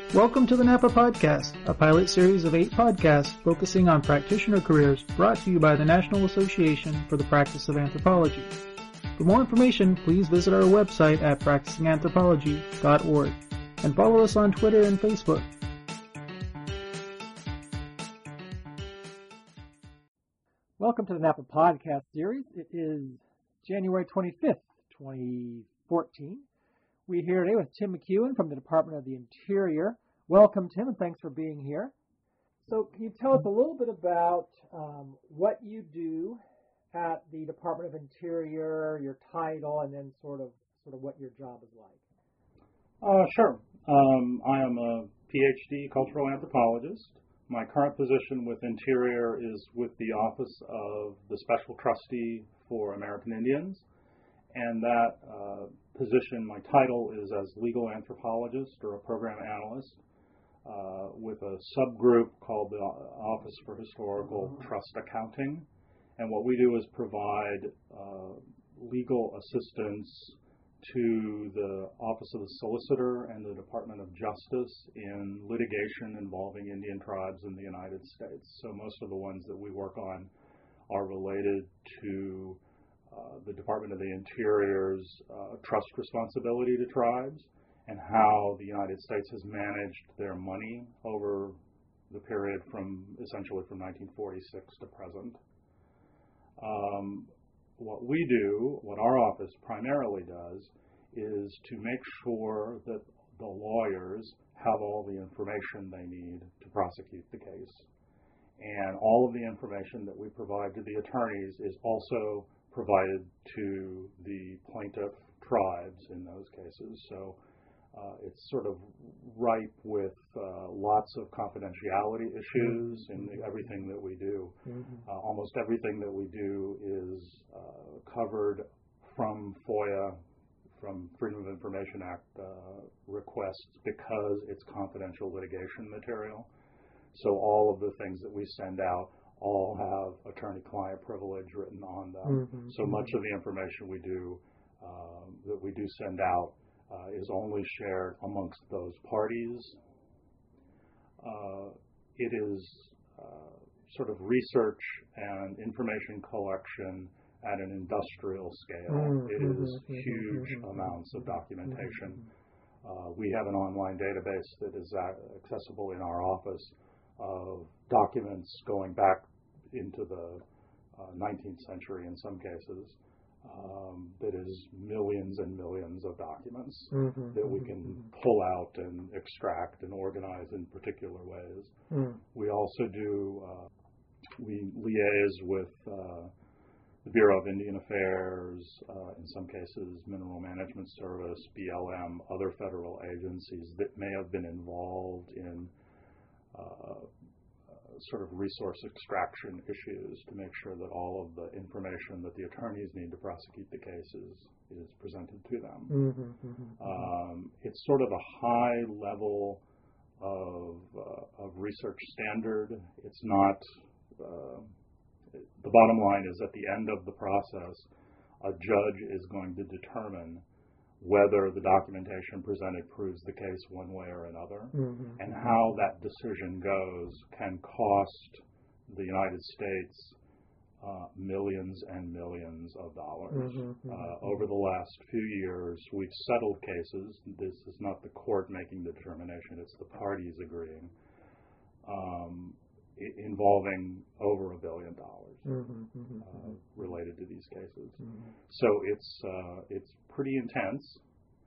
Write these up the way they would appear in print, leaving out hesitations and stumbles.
Welcome to the Napa Podcast, a pilot series of 8 podcasts focusing on practitioner careers brought to you by the National Association for the Practice of Anthropology. For more information, please visit our website at practicinganthropology.org and follow us on Twitter and Facebook. Welcome to the Napa Podcast series. It is January 25th, 2014. We're here today with Tim McEwen from the Department of the Interior. Welcome, Tim, and thanks for being here. So can you tell us a little bit about what you do at the Department of Interior, your title, and then sort of what your job is like? Sure. I am a PhD cultural anthropologist. My current position with Interior is with the Office of the Special Trustee for American Indians. And that position, my title is as legal anthropologist or a program analyst with a subgroup called the Office for Historical Trust Accounting. And what we do is provide legal assistance to the Office of the Solicitor and the Department of Justice in litigation involving Indian tribes in the United States. So most of the ones that we work on are related to the Department of the Interior's trust responsibility to tribes and how the United States has managed their money over the period essentially from 1946 to present. What our office primarily does, is to make sure that the lawyers have all the information they need to prosecute the case. And all of the information that we provide to the attorneys is also provided to the plaintiff tribes in those cases. So it's sort of ripe with lots of confidentiality issues in everything that we do. Almost everything that we do is covered from FOIA, from Freedom of Information Act requests, because it's confidential litigation material. So all of the things that we send out all have attorney-client privilege written on them. So much of the information we do that we do send out is only shared amongst those parties. It is sort of research and information collection at an industrial scale. It is huge amounts of documentation. We have an online database that is accessible in our office of documents going back into the 19th century in some cases, that is millions and millions of documents that we can pull out and extract and organize in particular ways. We also do, we liaise with the Bureau of Indian Affairs, in some cases Mineral Management Service, BLM, other federal agencies that may have been involved in sort of resource extraction issues to make sure that all of the information that the attorneys need to prosecute the cases is presented to them. It's sort of a high level of research standard. It's not, the bottom line is at the end of the process, a judge is going to determine whether the documentation presented proves the case one way or another, and how that decision goes can cost the United States millions and millions of dollars. Over the last few years, we've settled cases. This is not the court making the determination, it's the parties agreeing, involving over $1 billion related to these cases. So it's pretty intense.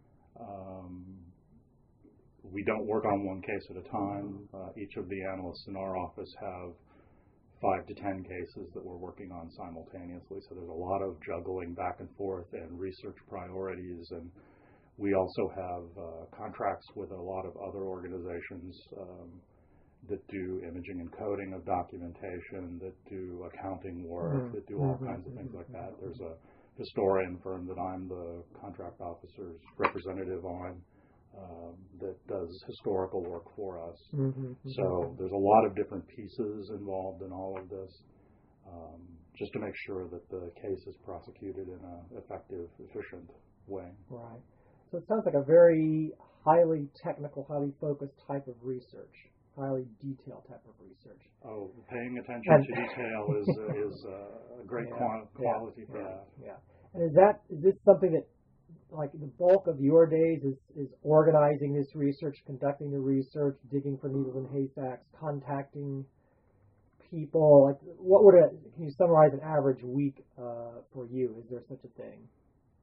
We don't work on one case at a time. Each of the analysts in our office have 5 to 10 cases that we're working on simultaneously. So there's a lot of juggling back and forth and research priorities. And we also have contracts with a lot of other organizations that do imaging and coding of documentation, that do accounting work, that do all kinds of things like that. There's a historian firm that I'm the contract officer's representative on that does historical work for us. So there's a lot of different pieces involved in all of this, just to make sure that the case is prosecuted in an effective, efficient way. Right. So it sounds like a very highly technical, highly focused type of research, highly detailed type of research. Oh, paying attention to detail is a great quality for that. Yeah. And is this something that, like, the bulk of your days is organizing this research, conducting the research, digging for needles in haystacks, contacting people? Like, can you summarize an average week for you? Is there such a thing?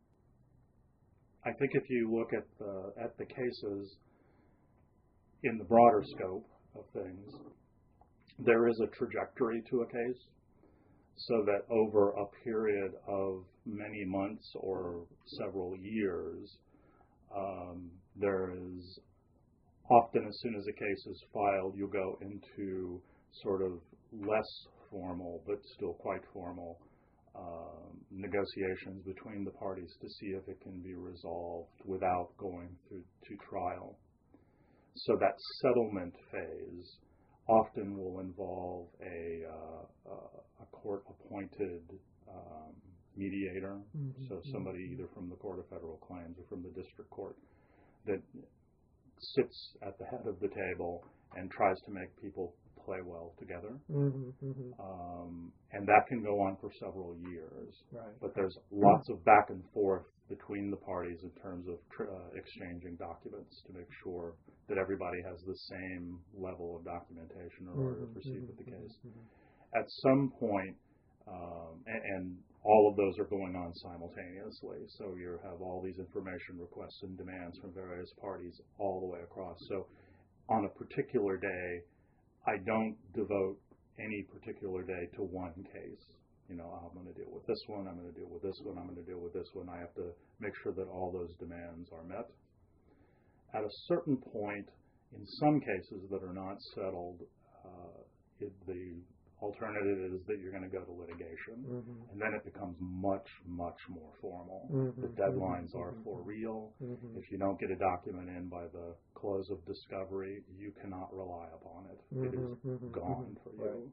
I think if you look at the cases in the broader scope of things, there is a trajectory to a case, so that over a period of many months or several years, there is often, as soon as a case is filed, you go into sort of less formal but still quite formal negotiations between the parties to see if it can be resolved without going through to trial. So that settlement phase often will involve a court-appointed mediator, so somebody either from the Court of Federal Claims or from the district court that sits at the head of the table and tries to make people play well together. And that can go on for several years. Right. But there's lots of back and forth between the parties in terms of exchanging documents to make sure that everybody has the same level of documentation in order to proceed with the case. At some point, and all of those are going on simultaneously, so you have all these information requests and demands from various parties all the way across. So on a particular day, I don't devote any particular day to one case. You know, I'm going to deal with this one, I'm going to deal with this one, I'm going to deal with this one. I have to make sure that all those demands are met. At a certain point, in some cases that are not settled, the alternative is that you're going to go to litigation, and then it becomes much, much more formal. The deadlines are for real. If you don't get a document in by the close of discovery, you cannot rely upon it. It is gone for you.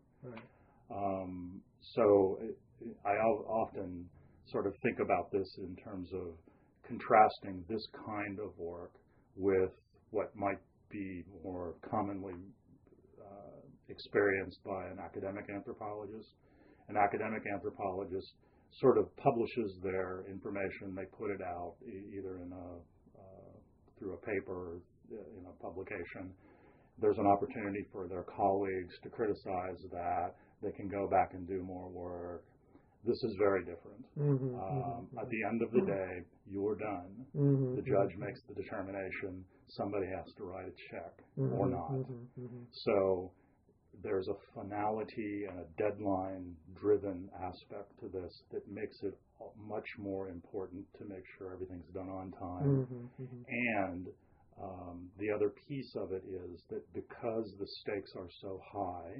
So I often sort of think about this in terms of contrasting this kind of work with what might be more commonly experienced by an academic anthropologist. An academic anthropologist sort of publishes their information. They put it out either in through a paper, in a publication. There's an opportunity for their colleagues to criticize that. They can go back and do more work. This is very different. At the end of the day, you're done. The judge makes the determination. Somebody has to write a check or not. So there's a finality and a deadline-driven aspect to this that makes it much more important to make sure everything's done on time. And the other piece of it is that because the stakes are so high,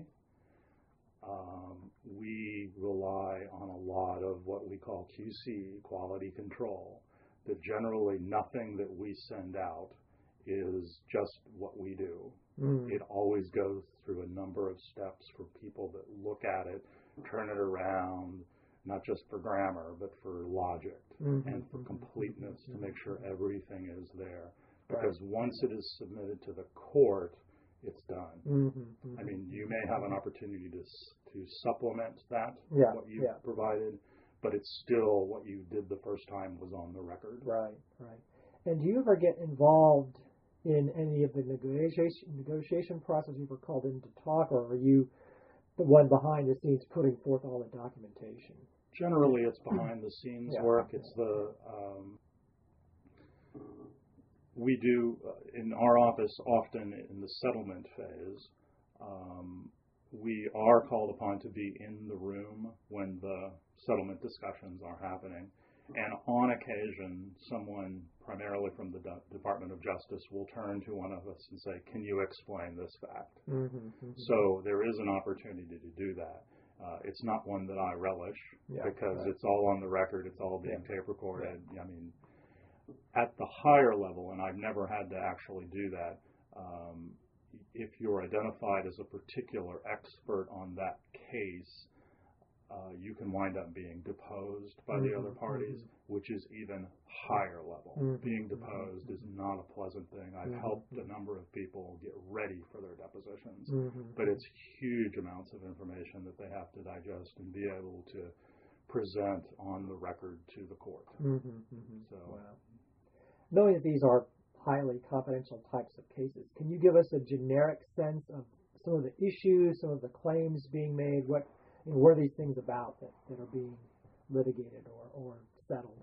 we rely on a lot of what we call QC, quality control, that generally nothing that we send out is just what we do. It always goes through a number of steps for people that look at it, turn it around, not just for grammar, but for logic and for completeness, to make sure everything is there. Because once it is submitted to the court, it's done. I mean, you may have an opportunity to supplement that, what you provided, but it's still what you did the first time was on the record. Right. And do you ever get involved in any of the negotiation process? You were called in to talk, or are you the one behind the scenes putting forth all the documentation? Generally, it's behind the scenes work. It's the we do in our office often in the settlement phase. We are called upon to be in the room when the settlement discussions are happening. And on occasion, someone, primarily from the Department of Justice, will turn to one of us and say, can you explain this fact? So there is an opportunity to do that. It's not one that I relish, because it's all on the record, it's all being tape recorded. I mean, at the higher level, and I've never had to actually do that, if you're identified as a particular expert on that case, you can wind up being deposed by the other parties, which is even higher level. Being deposed is not a pleasant thing. I've helped a number of people get ready for their depositions, but it's huge amounts of information that they have to digest and be able to present on the record to the court. So, wow. Knowing that these are highly confidential types of cases, can you give us a generic sense of some of the issues, some of the claims being made? What are these things about that are being litigated or settled?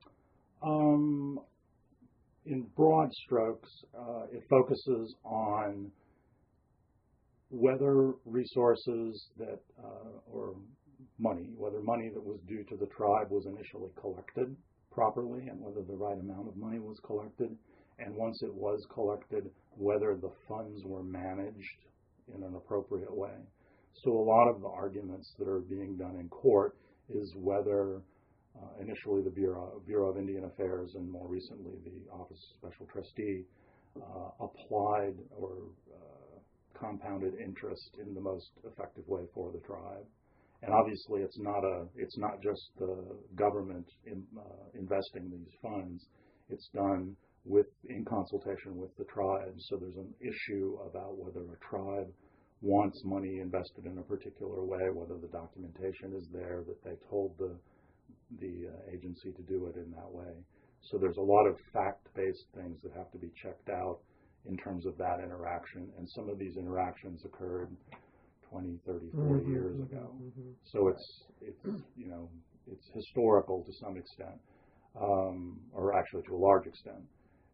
In broad strokes, it focuses on whether resources that, or money, whether money that was due to the tribe was initially collected properly and whether the right amount of money was collected. And once it was collected, whether the funds were managed in an appropriate way. So a lot of the arguments that are being done in court is whether initially the Bureau of Indian Affairs and more recently the Office of Special Trustee applied or compounded interest in the most effective way for the tribe. And obviously it's not just the government investing these funds. It's done in consultation with the tribe. So there's an issue about whether a tribe wants money invested in a particular way, whether the documentation is there that they told the agency to do it in that way. So there's a lot of fact-based things that have to be checked out in terms of that interaction. And some of these interactions occurred 20, 30, 40 years ago. So it's historical to some extent, or actually to a large extent.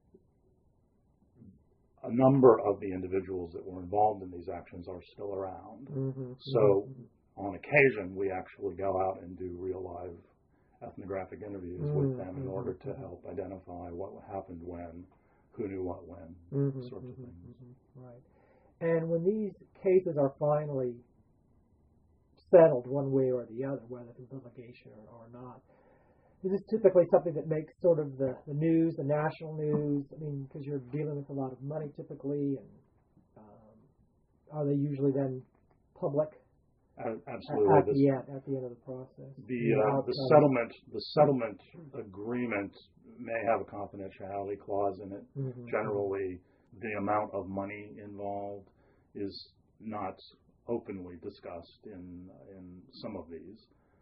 A number of the individuals that were involved in these actions are still around. So on occasion, we actually go out and do real live ethnographic interviews with them in order to help identify what happened when, who knew what when, sorts of things. Right. And when these cases are finally settled one way or the other, whether through litigation or not, is this typically something that makes sort of the news, the national news? I mean, because you're dealing with a lot of money typically, and are they usually then public? Absolutely. At the end of the process. The settlement agreement may have a confidentiality clause in it. Generally, the amount of money involved is not openly discussed in some of these.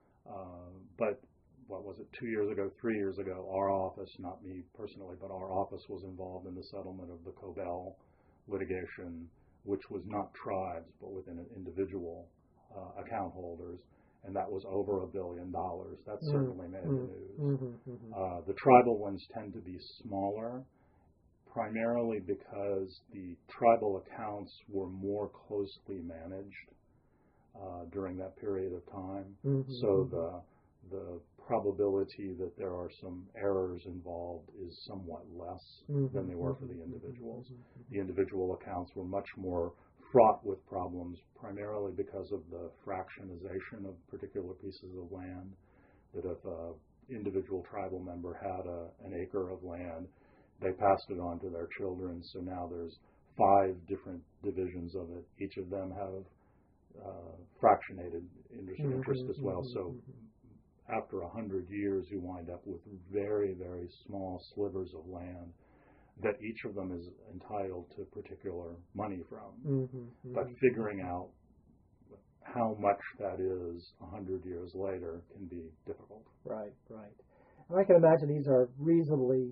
But what was it, 2 years ago, 3 years ago, our office, not me personally, but our office was involved in the settlement of the Cobell litigation, which was not tribes, but within an individual account holders, and that was over $1 billion. That certainly made the news. The tribal ones tend to be smaller, primarily because the tribal accounts were more closely managed during that period of time. So the probability that there are some errors involved is somewhat less than they were for the individuals. The individual accounts were much more fraught with problems, primarily because of the fractionization of particular pieces of land, that if an individual tribal member had an acre of land, they passed it on to their children, so now there's 5 different divisions of it. Each of them have fractionated interest as well. So after 100 years, you wind up with very, very small slivers of land that each of them is entitled to particular money from. But figuring out how much that is 100 years later can be difficult. Right. And I can imagine these are reasonably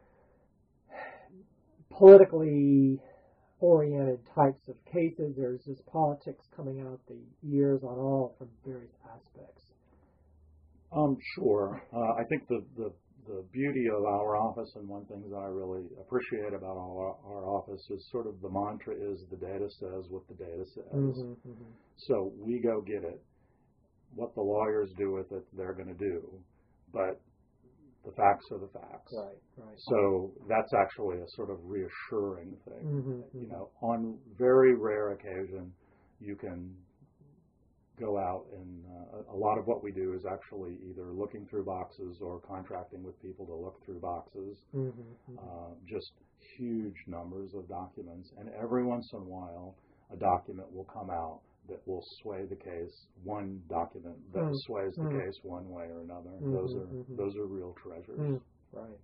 politically oriented types of cases. There's this politics coming out the years on all from various aspects. Sure. I think the beauty of our office, and one thing that I really appreciate about our office, is sort of the mantra is the data says what the data says. So we go get it. What the lawyers do with it, they're going to do. But the facts are the facts. Right. So that's actually a sort of reassuring thing. On very rare occasion, you can go out and a lot of what we do is actually either looking through boxes or contracting with people to look through boxes, just huge numbers of documents. And every once in a while, a document will come out that will sway the case, one document that sways the case one way or another. Those are real treasures. Right.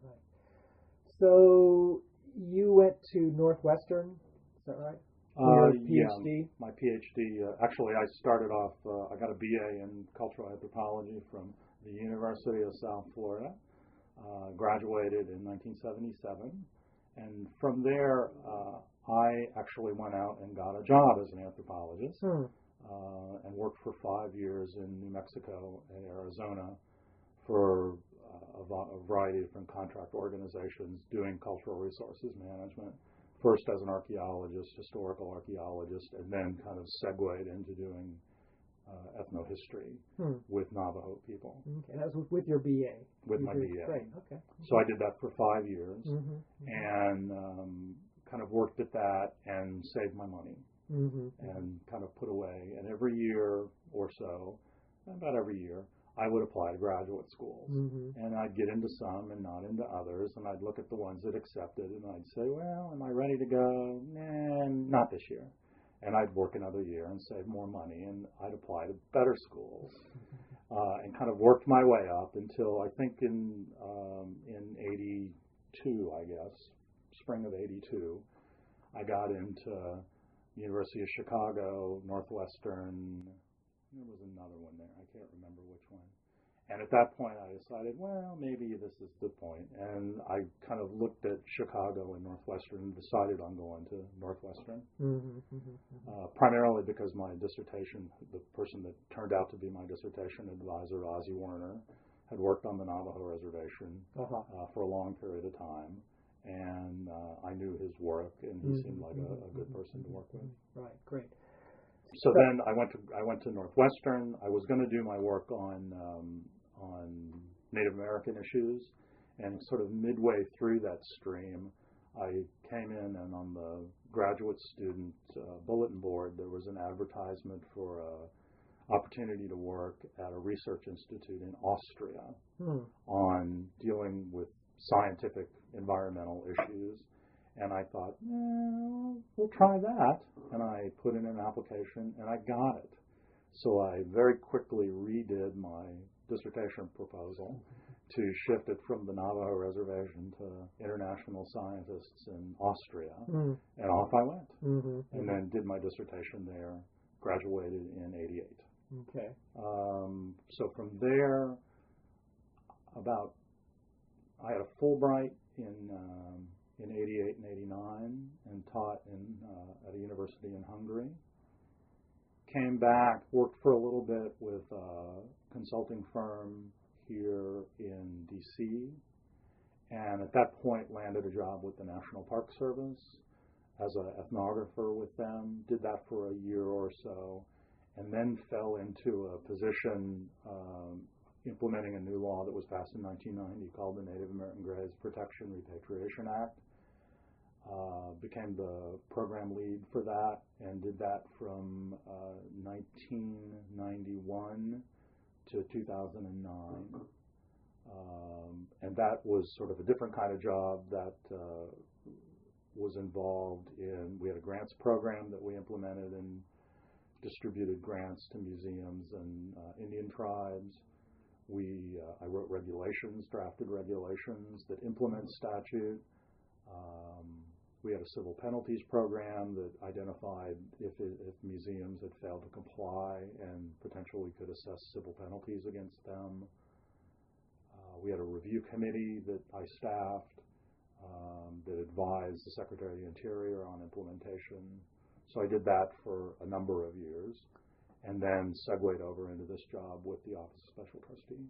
So you went to Northwestern, is that right? Your PhD? Yeah, my PhD. Actually, I started off, I got a BA in cultural anthropology from the University of South Florida, graduated in 1977, and from there I actually went out and got a job as an anthropologist and worked for 5 years in New Mexico and Arizona for a variety of different contract organizations doing cultural resources management. First as an archaeologist, historical archaeologist, and then kind of segued into doing ethnohistory with Navajo people. Okay, that was with your BA? With my BA. Great, okay. So I did that for 5 years and kind of worked at that and saved my money and kind of put away. And every year or so, about every year, I would apply to graduate schools, and I'd get into some and not into others, and I'd look at the ones that accepted, and I'd say, well, am I ready to go? Nah, not this year. And I'd work another year and save more money, and I'd apply to better schools, and kind of worked my way up until I think in 82, I guess, spring of 82, I got into University of Chicago, Northwestern. There was another one there. I can't remember which one. And at that point, I decided, well, maybe this is the point. And I kind of looked at Chicago and Northwestern and decided on going to Northwestern, primarily because my dissertation, the person that turned out to be my dissertation advisor, Ozzie Werner, had worked on the Navajo Reservation for a long period of time. And I knew his work, and he seemed like a good person to work with. Right, great. So then I went to Northwestern. I was going to do my work on Native American issues, and sort of midway through that stream, I came in, and on the graduate student bulletin board, there was an advertisement for an opportunity to work at a research institute in Austria on dealing with scientific environmental issues. And I thought, well, we'll try that. And I put in an application, and I got it. So I very quickly redid my dissertation proposal to shift it from the Navajo Reservation to international scientists in Austria. And off I went. And then did my dissertation there, graduated in 88. Okay. So from there, I had a Fulbright in 88 and 89 and taught at a university in Hungary. Came back, worked for a little bit with a consulting firm here in D.C., and at that point landed a job with the National Park Service as an ethnographer with them. Did that for a year or so, and then fell into a position implementing a new law that was passed in 1990 called the Native American Graves Protection Repatriation Act. Became the program lead for that and did that from 1991 to 2009. And that was sort of a different kind of job that was involved in, we had a grants program that we implemented and distributed grants to museums and Indian tribes. I wrote regulations, drafted regulations that implement statute. We had a civil penalties program that identified if museums had failed to comply and potentially could assess civil penalties against them. We had a review committee that I staffed that advised the Secretary of the Interior on implementation. So I did that for a number of years, and then segued over into this job with the Office of Special Trustee.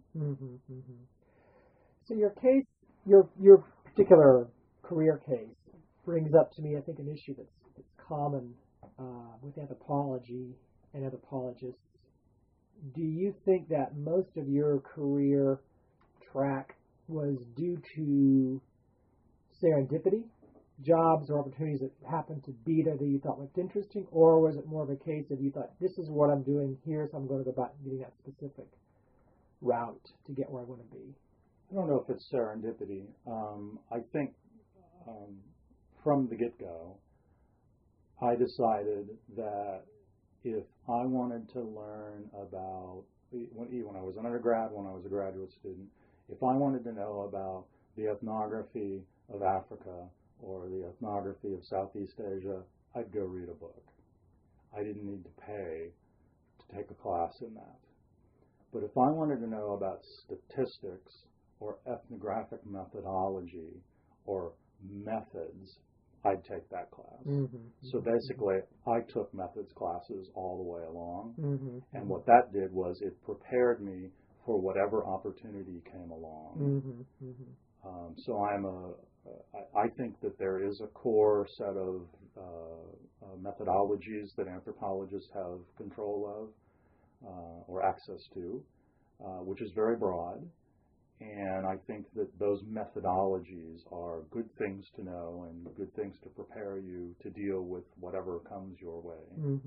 So your case, your particular career case, brings up to me, I think, an issue that's common with anthropology and anthropologists. Do you think that most of your career track was due to serendipity, jobs or opportunities that happened to be there that you thought looked interesting, or was it more of a case of you thought, this is what I'm doing here, so I'm going to go about getting that specific route to get where I want to be? I don't know if it's serendipity. I think from the get-go, I decided that if I wanted to learn about, when I was an undergrad, when I was a graduate student, if I wanted to know about the ethnography of Africa or the ethnography of Southeast Asia, I'd go read a book. I didn't need to pay to take a class in that. But if I wanted to know about statistics or ethnographic methodology or methods, I'd take that class. So basically, I took methods classes all the way along, and what that did was it prepared me for whatever opportunity came along. So I think that there is a core set of methodologies that anthropologists have control of or access to, which is very broad. And I think that those methodologies are good things to know and good things to prepare you to deal with whatever comes your way.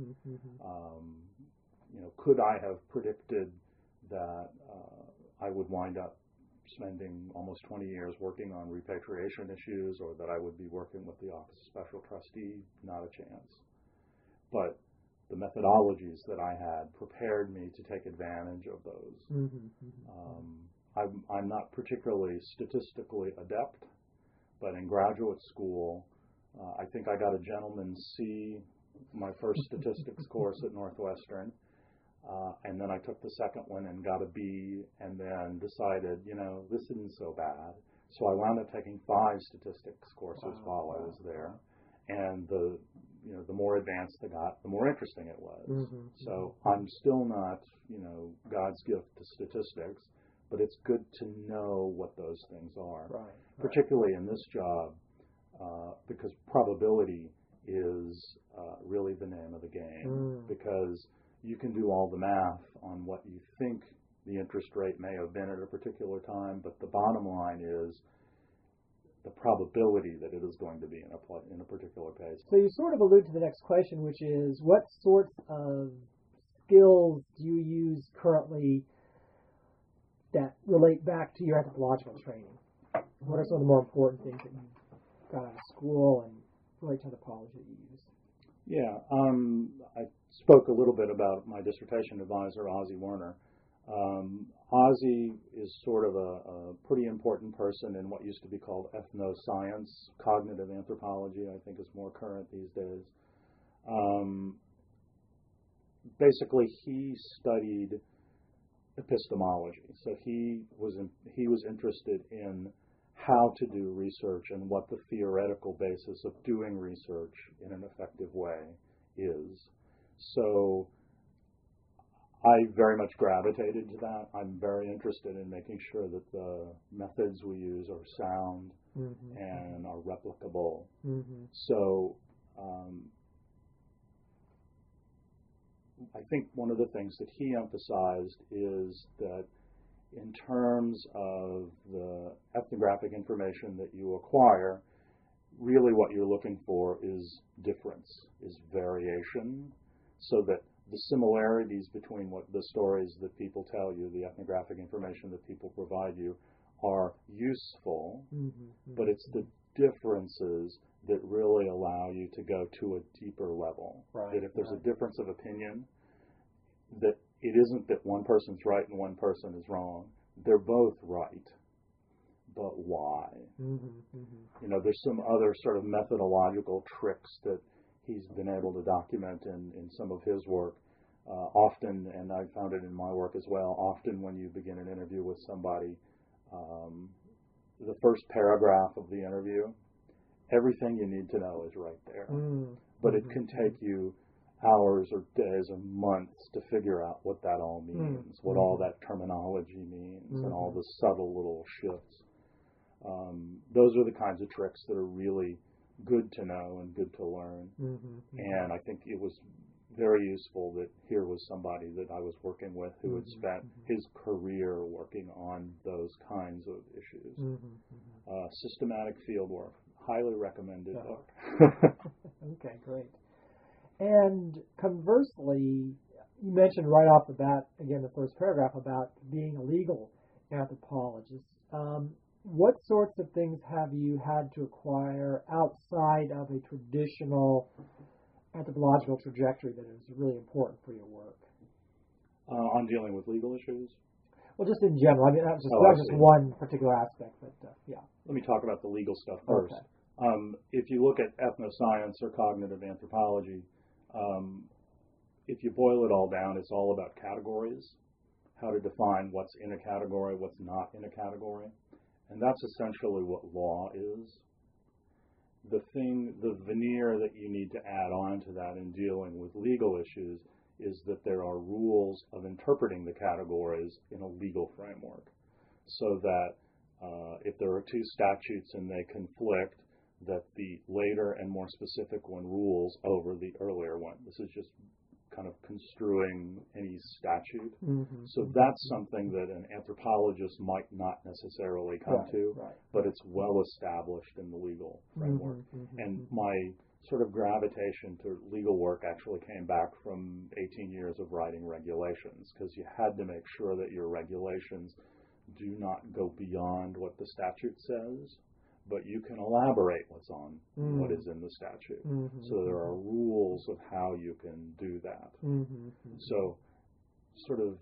Could I have predicted that I would wind up spending almost 20 years working on repatriation issues, or that I would be working with the Office of Special Trustee? Not a chance. But the methodologies that I had prepared me to take advantage of those. I'm not particularly statistically adept, but in graduate school, I think I got a gentleman's C my first statistics course at Northwestern, and then I took the second one and got a B, and then decided, this isn't so bad. So I wound up taking 5 statistics courses while I was there, and the more advanced I got, the more interesting it was. So I'm still not, God's gift to statistics, but it's good to know what those things are, particularly in this job, because probability is really the name of the game, because you can do all the math on what you think the interest rate may have been at a particular time, but the bottom line is the probability that it is going to be in a particular case. So you sort of allude to the next question, which is, what sorts of skills do you use currently that relate back to your anthropological training? What are some of the more important things that you got out of school and relate to anthropology that you use? Yeah, I spoke a little bit about my dissertation advisor, Ozzie Werner. Ozzie is sort of a pretty important person in what used to be called ethnoscience. Cognitive anthropology, I think, is more current these days. Basically, he studied epistemology. So he was interested in how to do research and what the theoretical basis of doing research in an effective way is. So I very much gravitated to that. I'm very interested in making sure that the methods we use are sound and are replicable. So I think one of the things that he emphasized is that in terms of the ethnographic information that you acquire, really what you're looking for is difference, is variation, so that the similarities between what the stories that people tell you, the ethnographic information that people provide you, are useful, but it's the differences that really allow you to go to a deeper level. That if there's a difference of opinion, that it isn't that one person's right and one person is wrong. They're both right, but why? There's some other sort of methodological tricks that he's been able to document in some of his work. Often, and I found it in my work as well, often when you begin an interview with somebody, the first paragraph of the interview, everything you need to know is right there. But it can take you hours or days or months to figure out what that all means, what all that terminology means, and all the subtle little shifts. Those are the kinds of tricks that are really good to know and good to learn. And I think it was very useful that here was somebody that I was working with who had spent his career working on those kinds of issues. Systematic field work. Highly recommended book. Okay, great. And conversely, you mentioned right off the bat, again, the first paragraph, about being a legal anthropologist. What sorts of things have you had to acquire outside of a traditional anthropological trajectory that is really important for your work? On dealing with legal issues? Well, just in general. I mean, that I was see. just one particular aspect, but yeah. Let me talk about the legal stuff first. Okay. If you look at ethnoscience or cognitive anthropology, if you boil it all down, it's all about categories, how to define what's in a category, what's not in a category. And that's essentially what law is. The veneer that you need to add on to that in dealing with legal issues is that there are rules of interpreting the categories in a legal framework. So that if there are two statutes and they conflict, that the later and more specific one rules over the earlier one. This is just kind of construing any statute. Mm-hmm. So that's something that an anthropologist might not necessarily come to, but it's well established in the legal framework. Mm-hmm. And my sort of gravitation to legal work actually came back from 18 years of writing regulations, because you had to make sure that your regulations do not go beyond what the statute says, but you can elaborate what's on what is in the statute. Mm-hmm. So there are rules of how you can do that. Mm-hmm. So sort of,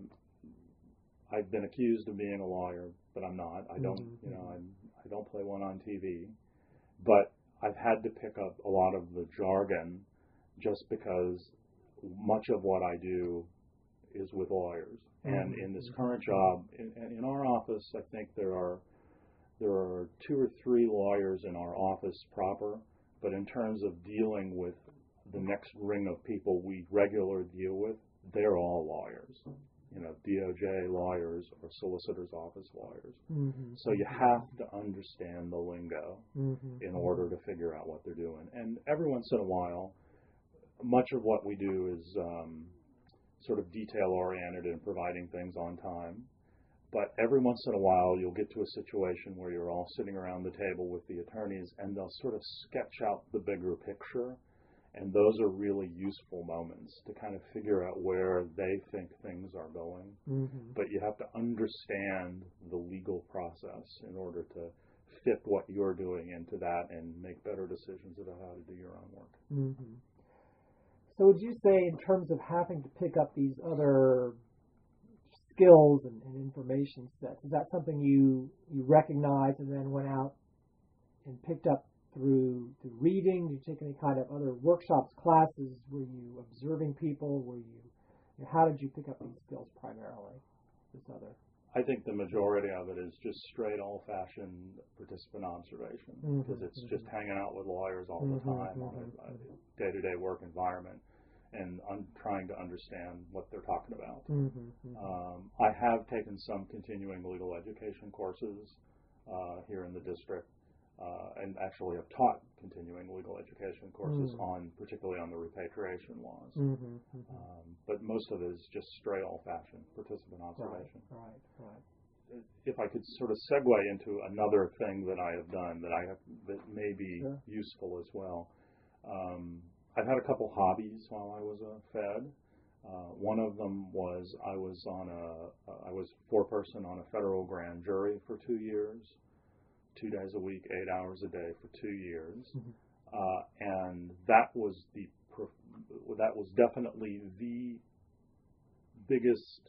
I've been accused of being a lawyer, but I'm not. I don't, I don't play one on TV, but I've had to pick up a lot of the jargon just because much of what I do is with lawyers. And in this current job, in our office, I think there are 2 or 3 lawyers in our office proper, but in terms of dealing with the next ring of people we regularly deal with, they're all lawyers. You know, DOJ lawyers or solicitor's office lawyers. Mm-hmm. So you have to understand the lingo in order to figure out what they're doing. And every once in a while, much of what we do is sort of detail-oriented and providing things on time. But every once in a while, you'll get to a situation where you're all sitting around the table with the attorneys, and they'll sort of sketch out the bigger picture. And those are really useful moments to kind of figure out where they think things are going. Mm-hmm. But you have to understand the legal process in order to fit what you're doing into that and make better decisions about how to do your own work. Mm-hmm. So would you say, in terms of having to pick up these other skills and information sets, is that something you recognized and then went out and picked up through reading? Did you take any kind of other workshops, classes? Were you observing people? How did you pick up these skills primarily? I think the majority of it is just straight old-fashioned participant observation, because it's just hanging out with lawyers all the time on a day-to-day work environment, and I'm trying to understand what they're talking about. I have taken some continuing legal education courses here in the district, and actually have taught continuing legal education courses particularly on the repatriation laws. But most of it is just straight old-fashioned participant observation. Right. If I could sort of segue into another thing that I have done that may be useful as well. I've had a couple hobbies while I was a Fed. One of them was I was foreperson on a federal grand jury for 2 years, 2 days a week, 8 hours a day for 2 years, and that was definitely the biggest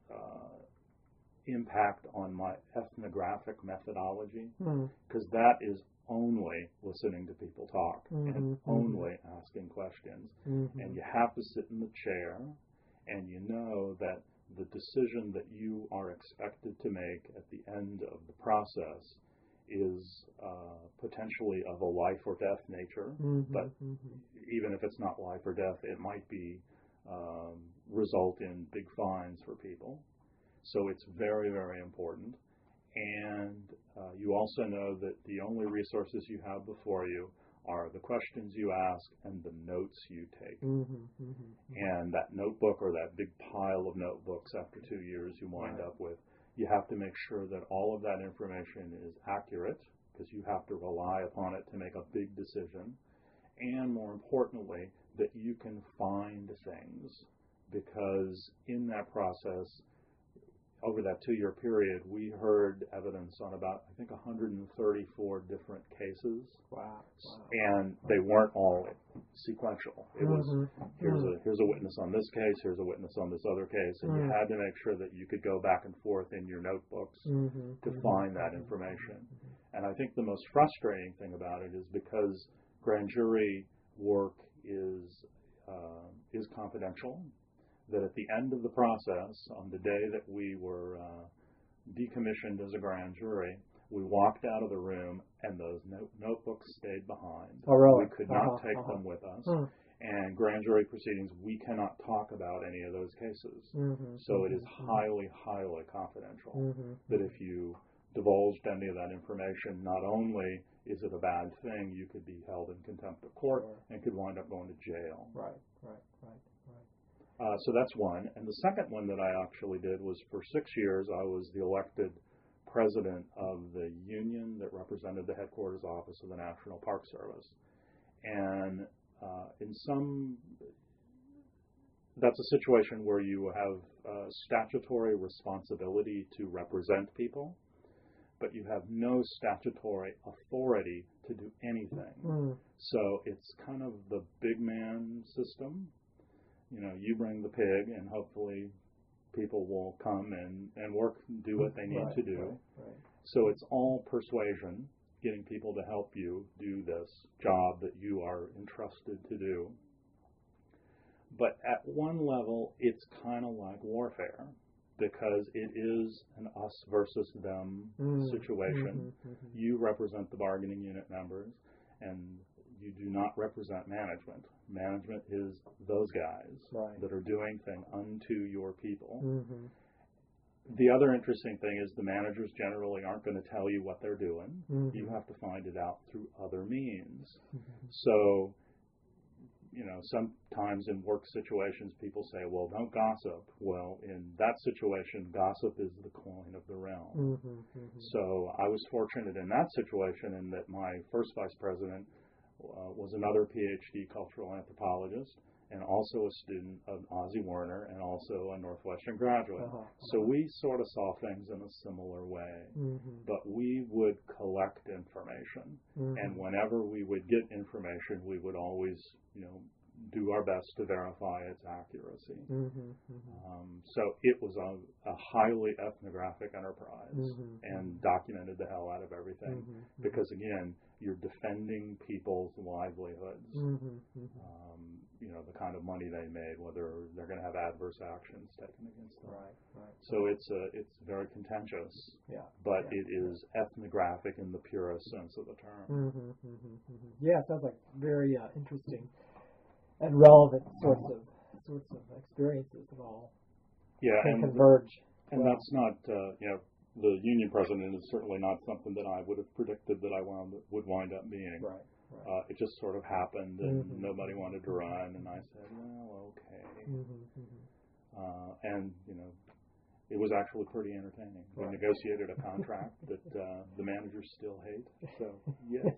impact on my ethnographic methodology, because that is only listening to people talk and only asking questions. And you have to sit in the chair, and you know that the decision that you are expected to make at the end of the process is potentially of a life or death nature, but even if it's not life or death, it might be result in big fines for people. So it's very, very important. And you also know that the only resources you have before you are the questions you ask and the notes you take. And that notebook, or that big pile of notebooks after 2 years you wind up with, you have to make sure that all of that information is accurate, because you have to rely upon it to make a big decision. And more importantly, that you can find things, because in that process, over that 2-year period, we heard evidence on about, I think, 134 different cases. Wow. And they weren't all sequential. It was, here's a witness on this case, here's a witness on this other case, and you had to make sure that you could go back and forth in your notebooks to find that information. And I think the most frustrating thing about it is because grand jury work is confidential, that at the end of the process, on the day that we were decommissioned as a grand jury, we walked out of the room and those notebooks stayed behind. Oh, really? We could not take them with us. And grand jury proceedings, we cannot talk about any of those cases. So it is highly, highly confidential. That if you divulged any of that information, not only is it a bad thing, you could be held in contempt of court and could wind up going to jail. Right. So that's one. And the second one that I actually did was for 6 years, I was the elected president of the union that represented the headquarters office of the National Park Service. And that's a situation where you have statutory responsibility to represent people, but you have no statutory authority to do anything. So it's kind of the big man system. You know, you bring the pig, and hopefully people will come and work and do what they need to do. So it's all persuasion, getting people to help you do this job that you are entrusted to do. But at one level, it's kind of like warfare, because it is an us versus them situation. You represent the bargaining unit members, and you do not represent management. Management is those guys that are doing things unto your people. The other interesting thing is the managers generally aren't going to tell you what they're doing. You have to find it out through other means. So, you know, sometimes in work situations, people say, well, don't gossip. Well, in that situation, gossip is the coin of the realm. So I was fortunate in that situation in that my first vice president was another PhD cultural anthropologist and also a student of Ozzie Werner and also a Northwestern graduate. So we sort of saw things in a similar way. But we would collect information. And whenever we would get information, we would always, you know, do our best to verify its accuracy. So it was a highly ethnographic enterprise and documented the hell out of everything because, again, you're defending people's livelihoods, you know, the kind of money they made, whether they're going to have adverse actions taken against them. So it's very contentious, but it is ethnographic in the purest sense of the term. Yeah, it sounds like very interesting and relevant sorts of experiences that all can converge. And that's not, you know, the union president is certainly not something that I would have predicted that I would wind up being. It just sort of happened, and nobody wanted to run, and I said, well, okay. And, you know, it was actually pretty entertaining. We negotiated a contract that the managers still hate, so yes.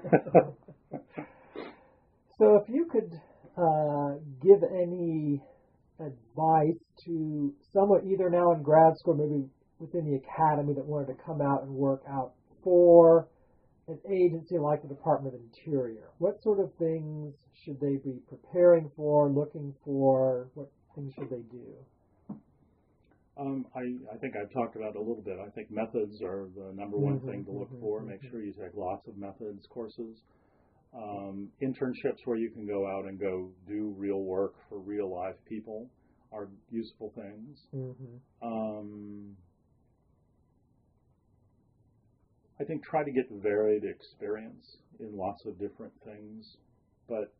So if you could give any advice to someone either now in grad school, maybe within the academy, that wanted to come out and work out for an agency like the Department of Interior, what sort of things should they be preparing for, looking for? What things should they do? I think I've talked about it a little bit. I think methods are the number one thing to look for. Make sure you take lots of methods courses. Internships where you can go out and go do real work for real life people are useful things. I think try to get varied experience in lots of different things, but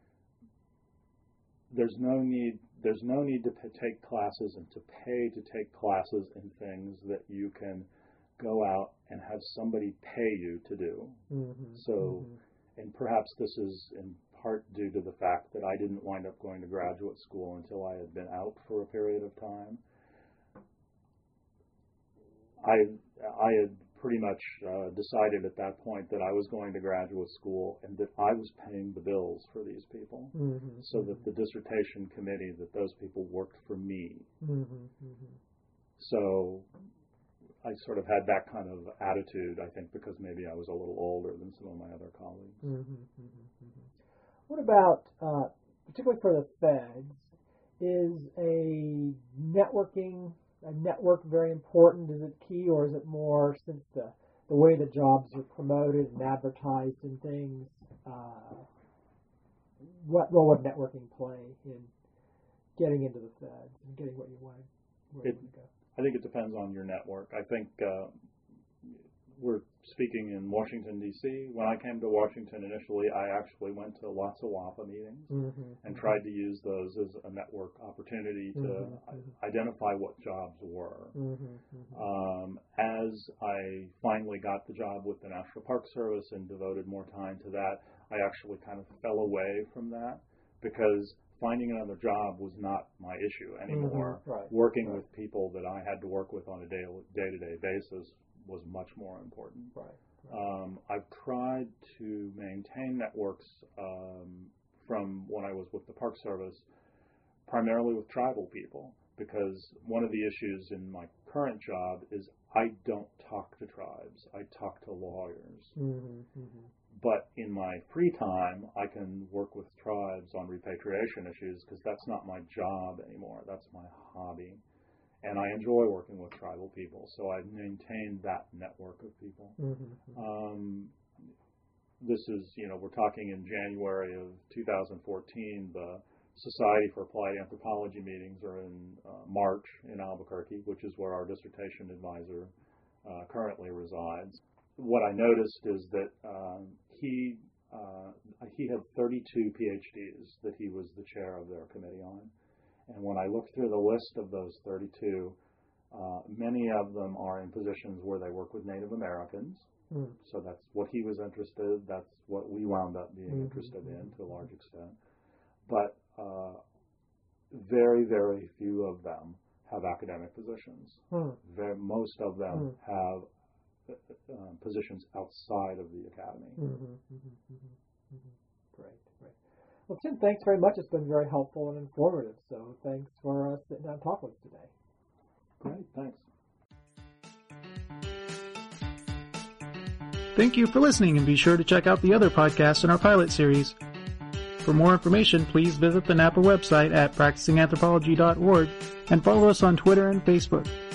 there's no need to take classes and to pay to take classes in things that you can go out and have somebody pay you to do. And perhaps this is in part due to the fact that I didn't wind up going to graduate school until I had been out for a period of time. I had pretty much decided at that point that I was going to graduate school and that I was paying the bills for these people, so that the dissertation committee, that those people worked for me. So I sort of had that kind of attitude, I think, because maybe I was a little older than some of my other colleagues. What about, particularly for the feds, is a network very important? Is it key, or is it more, since the way the jobs are promoted and advertised and things, what role would networking play in getting into the feds and getting what you want, where you want to go? I think it depends on your network. I think we're speaking in Washington, D.C. When I came to Washington initially, I actually went to lots of WAPA meetings and tried to use those as a network opportunity to identify what jobs were. As I finally got the job with the National Park Service and devoted more time to that, I actually kind of fell away from that because finding another job was not my issue anymore. Working with people that I had to work with on a day-to-day basis was much more important. I've tried to maintain networks from when I was with the Park Service, primarily with tribal people, because one of the issues in my current job is I don't talk to tribes. I talk to lawyers. But in my free time, I can work with tribes on repatriation issues because that's not my job anymore. That's my hobby. And I enjoy working with tribal people, so I've maintained that network of people. This is, we're talking in January of 2014. The Society for Applied Anthropology meetings are in March in Albuquerque, which is where our dissertation advisor currently resides. What I noticed is that he had 32 PhDs that he was the chair of their committee on. And when I looked through the list of those 32, many of them are in positions where they work with Native Americans. So that's what he was interested. That's what we wound up being interested in to a large extent. But very, very few of them have academic positions. Most of them have positions outside of the academy. Great. Well, Tim, thanks very much. It's been very helpful and informative. So thanks for sitting down and talking with us today. Great, thanks. Thank you for listening, and be sure to check out the other podcasts in our pilot series. For more information, please visit the NAPA website at practicinganthropology.org and follow us on Twitter and Facebook.